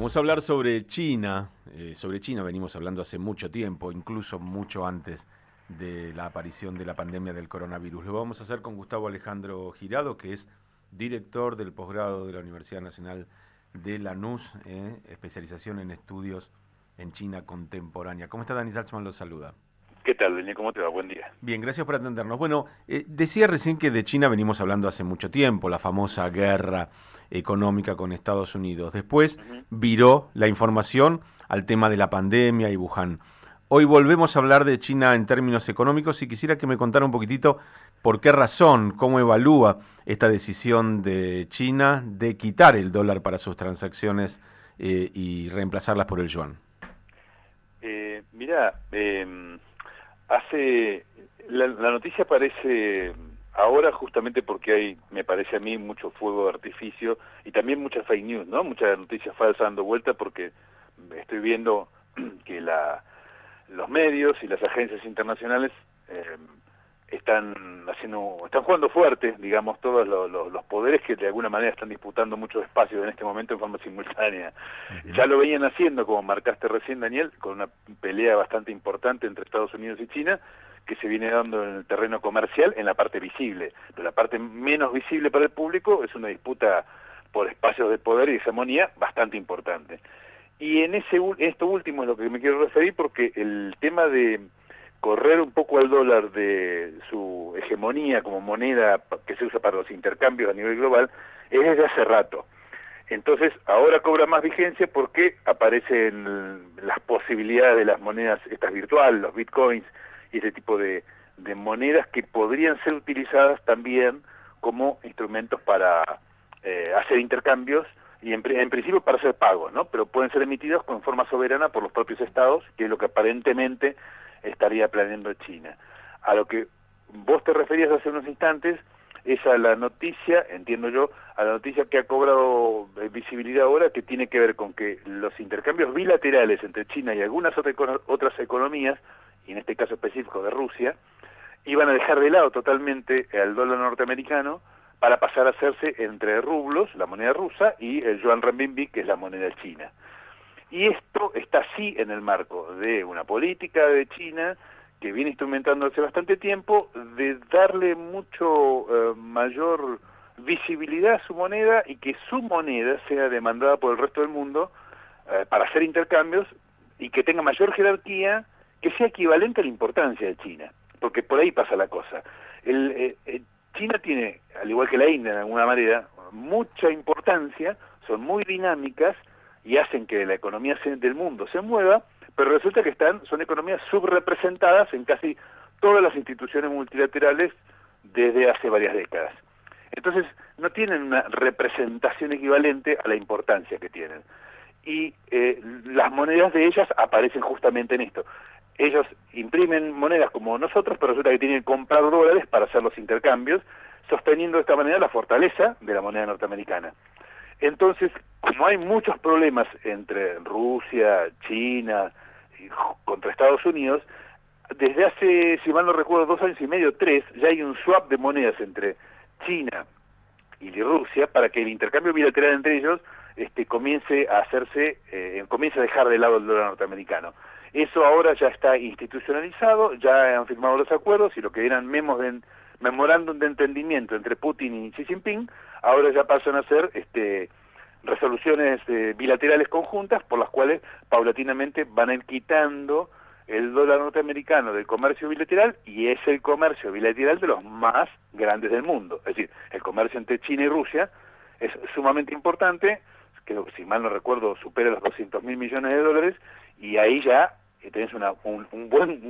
Vamos a hablar sobre China. Sobre China venimos hablando hace mucho tiempo, incluso mucho antes de la aparición de la pandemia del coronavirus. Lo vamos a hacer con Gustavo Alejandro Girado, que es director del posgrado de la Universidad Nacional de Lanús, especialización en estudios en China contemporánea. ¿Cómo está? Dani Salzman lo saluda. ¿Qué tal, Denis? ¿Cómo te va? Buen día. Bien, gracias por atendernos. Bueno, decía recién que de China venimos hablando hace mucho tiempo, la famosa guerra económica con Estados Unidos. Después viró la información al tema de la pandemia y Wuhan. Hoy volvemos a hablar de China en términos económicos y quisiera que me contara un poquitito por qué razón, cómo evalúa esta decisión de China de quitar el dólar para sus transacciones y reemplazarlas por el yuan. Mirá, la noticia aparece ahora justamente porque hay, me parece a mí, mucho fuego de artificio y también mucha fake news, ¿no? Mucha noticia falsa dando vuelta porque estoy viendo que los medios y las agencias internacionales están jugando fuerte, digamos, todos los poderes que de alguna manera están disputando muchos espacios en este momento en forma simultánea. Ya lo venían haciendo, como marcaste recién, Daniel, con una pelea bastante importante entre Estados Unidos y China, que se viene dando en el terreno comercial en la parte visible, pero la parte menos visible para el público es una disputa por espacios de poder y hegemonía bastante importante. Y en esto último es lo que me quiero referir, porque el tema de correr un poco al dólar de su hegemonía como moneda que se usa para los intercambios a nivel global es desde hace rato. Entonces ahora cobra más vigencia porque aparecen las posibilidades de las monedas estas virtuales, los bitcoins y ese tipo de monedas que podrían ser utilizadas también como instrumentos para hacer intercambios y en principio para hacer pagos, ¿no? Pero pueden ser emitidos con forma soberana por los propios estados, que es lo que aparentemente estaría planeando China. A lo que vos te referías hace unos instantes es a la noticia, entiendo yo, a la noticia que ha cobrado visibilidad ahora, que tiene que ver con que los intercambios bilaterales entre China y algunas otras economías, y en este caso específico de Rusia, iban a dejar de lado totalmente al dólar norteamericano para pasar a hacerse entre rublos, la moneda rusa, y el yuan renminbi, que es la moneda china. Y esto está así en el marco de una política de China que viene instrumentando hace bastante tiempo de darle mucho mayor visibilidad a su moneda y que su moneda sea demandada por el resto del mundo para hacer intercambios y que tenga mayor jerarquía, que sea equivalente a la importancia de China, porque por ahí pasa la cosa. China tiene, al igual que la India de alguna manera, mucha importancia, son muy dinámicas y hacen que la economía del mundo se mueva, pero resulta que son economías subrepresentadas en casi todas las instituciones multilaterales desde hace varias décadas. Entonces, no tienen una representación equivalente a la importancia que tienen. Y las monedas de ellas aparecen justamente en esto. Ellos imprimen monedas como nosotros, pero resulta que tienen que comprar dólares para hacer los intercambios, sosteniendo de esta manera la fortaleza de la moneda norteamericana. Entonces, como hay muchos problemas entre Rusia, China, y contra Estados Unidos, desde hace, si mal no recuerdo, 2 años y medio, 3, ya hay un swap de monedas entre China y Rusia para que el intercambio bilateral entre ellos comience a dejar de lado el dólar norteamericano. Eso ahora ya está institucionalizado, ya han firmado los acuerdos y lo que eran memorándum de entendimiento entre Putin y Xi Jinping, ahora ya pasan a ser resoluciones bilaterales conjuntas por las cuales paulatinamente van a ir quitando el dólar norteamericano del comercio bilateral, y es el comercio bilateral de los más grandes del mundo. Es decir, el comercio entre China y Rusia es sumamente importante, que si mal no recuerdo supera los 200.000 millones de dólares, y ahí ya tenés un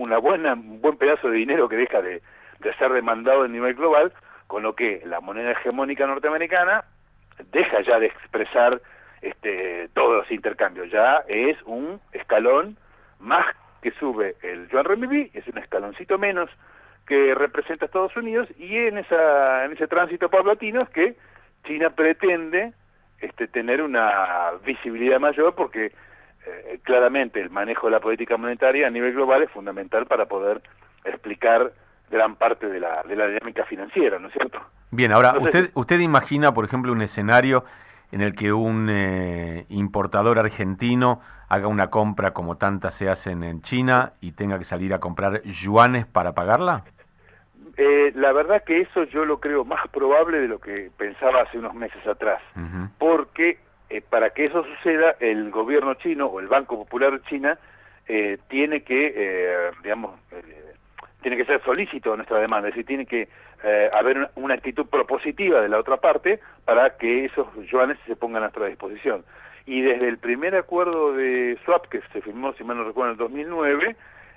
buen pedazo de dinero que deja de ser demandado a nivel global, con lo que la moneda hegemónica norteamericana deja ya de expresar todos los intercambios, ya es un escalón más que sube el yuan renminbi, es un escaloncito menos que representa a Estados Unidos, y en ese tránsito paulatino es que China pretende tener una visibilidad mayor, porque claramente el manejo de la política monetaria a nivel global es fundamental para poder explicar gran parte de la dinámica financiera, ¿no es cierto? Bien, ahora, Entonces, usted imagina, por ejemplo, un escenario en el que un importador argentino haga una compra como tantas se hacen en China y tenga que salir a comprar yuanes para pagarla? La verdad que eso yo lo creo más probable de lo que pensaba hace unos meses atrás, porque para que eso suceda, el gobierno chino o el Banco Popular de China tiene que, tiene que ser solícito a nuestra demanda, es decir, tiene que haber una actitud propositiva de la otra parte para que esos yuanes se pongan a nuestra disposición. Y desde el primer acuerdo de swap que se firmó, si mal no recuerdo, en el 2009,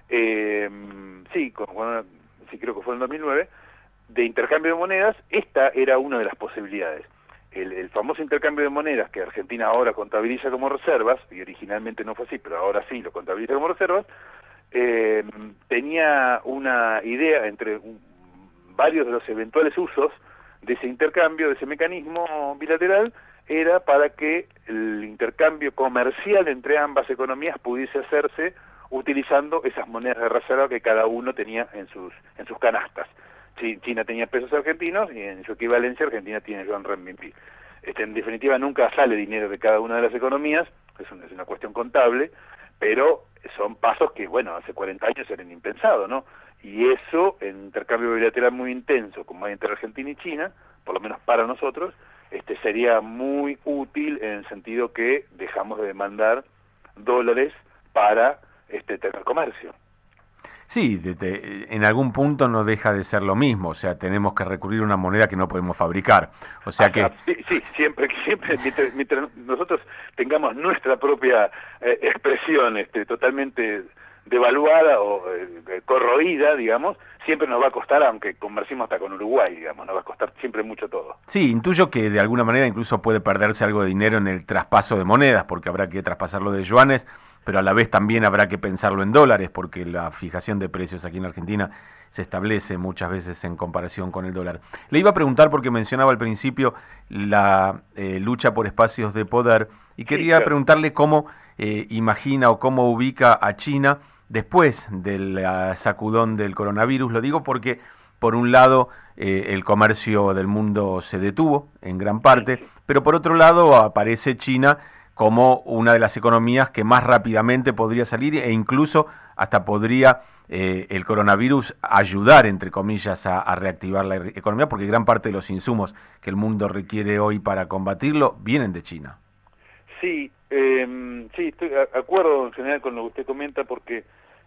sí, creo que fue en el 2009, de intercambio de monedas, esta era una de las posibilidades. El famoso intercambio de monedas que Argentina ahora contabiliza como reservas, y originalmente no fue así, pero ahora sí lo contabiliza como reservas, tenía una idea entre varios de los eventuales usos de ese intercambio, de ese mecanismo bilateral, era para que el intercambio comercial entre ambas economías pudiese hacerse utilizando esas monedas de reserva que cada uno tenía en sus canastas. China tenía pesos argentinos y en su equivalencia Argentina tiene yuan renminbi. En definitiva nunca sale dinero de cada una de las economías, es una cuestión contable, pero son pasos que, bueno, hace 40 años eran impensados, ¿no? Y eso, en intercambio bilateral muy intenso, como hay entre Argentina y China, por lo menos para nosotros, sería muy útil en el sentido que dejamos de demandar dólares para tener comercio. Sí, en algún punto no deja de ser lo mismo, o sea, tenemos que recurrir a una moneda que no podemos fabricar, o sea que... Sí, siempre, mientras nosotros tengamos nuestra propia expresión totalmente devaluada o corroída, digamos, siempre nos va a costar, aunque comerciemos hasta con Uruguay, digamos, nos va a costar siempre mucho todo. Sí, intuyo que de alguna manera incluso puede perderse algo de dinero en el traspaso de monedas, porque habrá que traspasarlo de yuanes, pero a la vez también habrá que pensarlo en dólares, porque la fijación de precios aquí en Argentina se establece muchas veces en comparación con el dólar. Le iba a preguntar, porque mencionaba al principio la lucha por espacios de poder, y quería preguntarle cómo imagina o cómo ubica a China después del sacudón del coronavirus. Lo digo porque, por un lado, el comercio del mundo se detuvo en gran parte, pero por otro lado aparece China como una de las economías que más rápidamente podría salir e incluso hasta podría el coronavirus ayudar, entre comillas, a reactivar la economía, porque gran parte de los insumos que el mundo requiere hoy para combatirlo vienen de China. Sí, estoy de acuerdo en general con lo que usted comenta, porque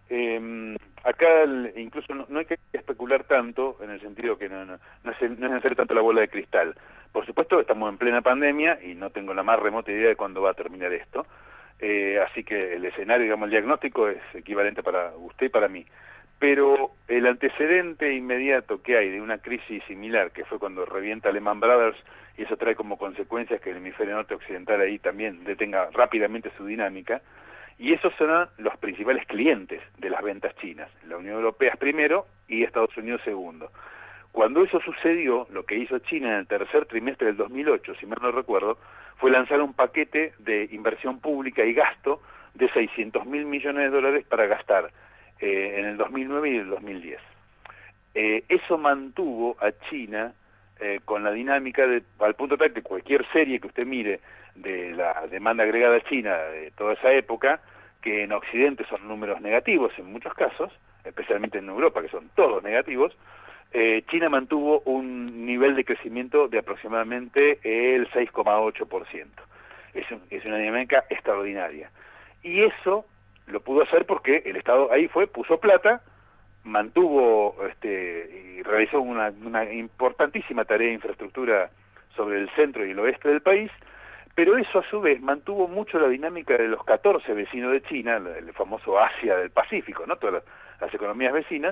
acá incluso no hay que especular tanto, en el sentido que no es necesario tanto la bola de cristal. Por supuesto, estamos en plena pandemia y no tengo la más remota idea de cuándo va a terminar esto, así que el escenario, digamos, el diagnóstico es equivalente para usted y para mí. Pero el antecedente inmediato que hay de una crisis similar, que fue cuando revienta Lehman Brothers, y eso trae como consecuencias que el hemisferio norte occidental ahí también detenga rápidamente su dinámica, y esos son los principales clientes de las ventas chinas. La Unión Europea es primero y Estados Unidos segundo. Cuando eso sucedió, lo que hizo China en el tercer trimestre del 2008, si mal no recuerdo, fue lanzar un paquete de inversión pública y gasto de 600.000 millones de dólares para gastar en el 2009 y el 2010. Eso mantuvo a China con la dinámica al punto tal que cualquier serie que usted mire de la demanda agregada china de toda esa época, que en Occidente son números negativos en muchos casos, especialmente en Europa, que son todos negativos, China mantuvo un nivel de crecimiento de aproximadamente el 6,8%. Es una dinámica extraordinaria. Y eso lo pudo hacer porque el Estado ahí puso plata, mantuvo y realizó una importantísima tarea de infraestructura sobre el centro y el oeste del país, pero eso a su vez mantuvo mucho la dinámica de los 14 vecinos de China, el famoso Asia del Pacífico, ¿no? Todas las economías vecinas,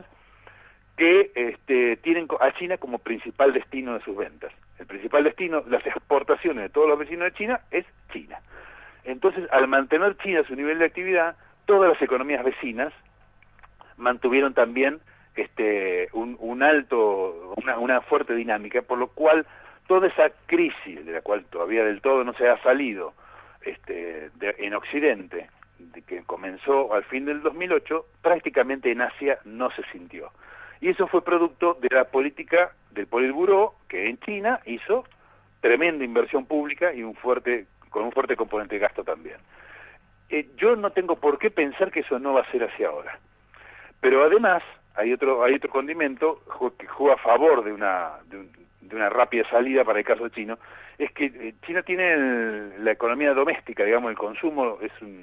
que tienen a China como principal destino de sus ventas. El principal destino, las exportaciones de todos los vecinos de China, es China. Entonces, al mantener China su nivel de actividad, todas las economías vecinas mantuvieron también una fuerte dinámica, por lo cual toda esa crisis, de la cual todavía del todo no se ha salido en Occidente, de que comenzó al fin del 2008, prácticamente en Asia no se sintió. Y eso fue producto de la política del Politburó, que en China hizo tremenda inversión pública y con un fuerte componente de gasto también. Yo no tengo por qué pensar que eso no va a ser hacia ahora. Pero además hay otro condimento que juega a favor de una rápida salida para el caso chino, es que China tiene la economía doméstica, digamos, el consumo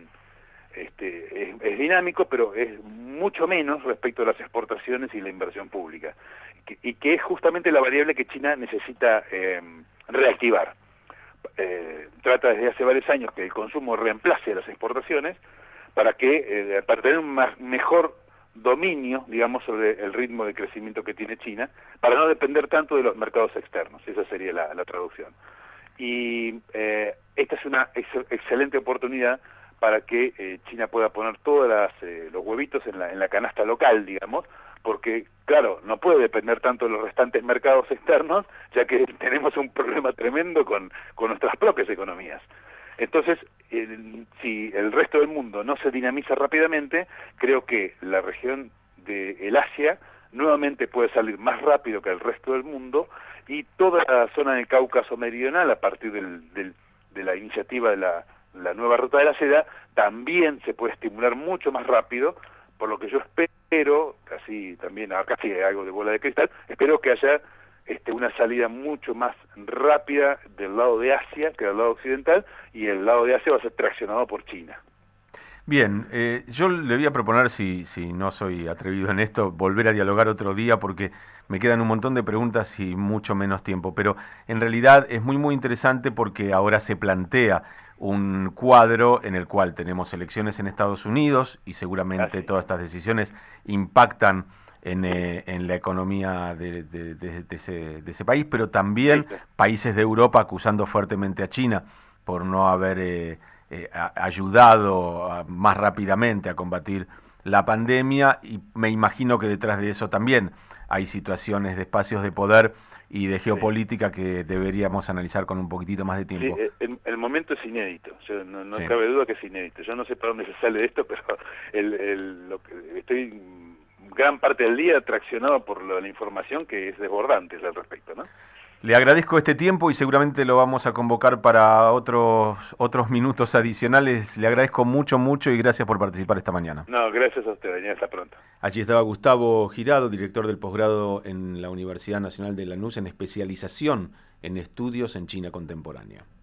es dinámico, pero es mucho menos respecto a las exportaciones y la inversión pública, y que es justamente la variable que China necesita reactivar. Trata desde hace varios años que el consumo reemplace a las exportaciones para tener un mejor dominio, digamos, sobre el ritmo de crecimiento que tiene China, para no depender tanto de los mercados externos. Esa sería la traducción. Y esta es una excelente oportunidad para que China pueda poner todos los huevitos en la canasta local, digamos, porque, claro, no puede depender tanto de los restantes mercados externos, ya que tenemos un problema tremendo con nuestras propias economías. Entonces, si el resto del mundo no se dinamiza rápidamente, creo que la región del Asia nuevamente puede salir más rápido que el resto del mundo, y toda la zona del Cáucaso meridional, a partir de la iniciativa de la nueva ruta de la seda, también se puede estimular mucho más rápido, por lo que yo espero, casi algo de bola de cristal, espero que haya una salida mucho más rápida del lado de Asia que del lado occidental, y el lado de Asia va a ser traccionado por China. Bien, yo le voy a proponer, si no soy atrevido en esto, volver a dialogar otro día, porque me quedan un montón de preguntas y mucho menos tiempo, pero en realidad es muy interesante porque ahora se plantea un cuadro en el cual tenemos elecciones en Estados Unidos y seguramente todas estas decisiones impactan en la economía de ese país, pero también países de Europa acusando fuertemente a China por no haber ayudado más rápidamente a combatir la pandemia, y me imagino que detrás de eso también hay situaciones de espacios de poder y de geopolítica que deberíamos analizar con un poquitito más de tiempo. Sí, el momento es inédito, no cabe duda que es inédito. Yo no sé para dónde se sale de esto, pero estoy gran parte del día traccionado por la información que es desbordante al respecto, ¿no? Le agradezco este tiempo y seguramente lo vamos a convocar para otros minutos adicionales. Le agradezco mucho y gracias por participar esta mañana. No, gracias a usted, Daniel, hasta pronto. Allí estaba Gustavo Girado, director del posgrado en la Universidad Nacional de Lanús en especialización en estudios en China contemporánea.